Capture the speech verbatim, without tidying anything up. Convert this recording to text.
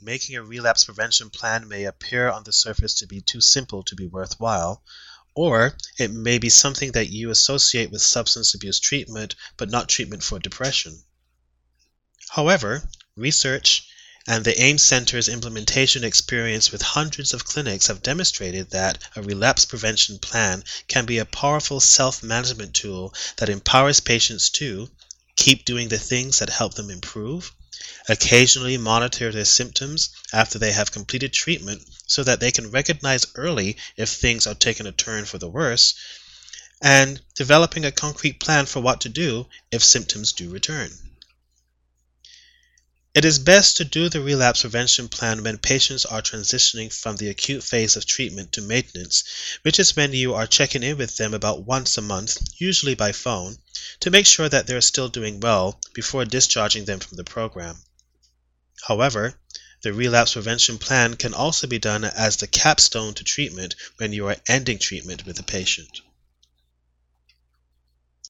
making a relapse prevention plan may appear on the surface to be too simple to be worthwhile, or it may be something that you associate with substance abuse treatment but not treatment for depression. However, research and the AIMS Center's implementation experience with hundreds of clinics have demonstrated that a relapse prevention plan can be a powerful self-management tool that empowers patients to keep doing the things that help them improve, occasionally monitor their symptoms after they have completed treatment so that they can recognize early if things are taking a turn for the worse, and developing a concrete plan for what to do if symptoms do return. It is best to do the relapse prevention plan when patients are transitioning from the acute phase of treatment to maintenance, which is when you are checking in with them about once a month, usually by phone, to make sure that they are still doing well before discharging them from the program. However, the relapse prevention plan can also be done as the capstone to treatment when you are ending treatment with the patient.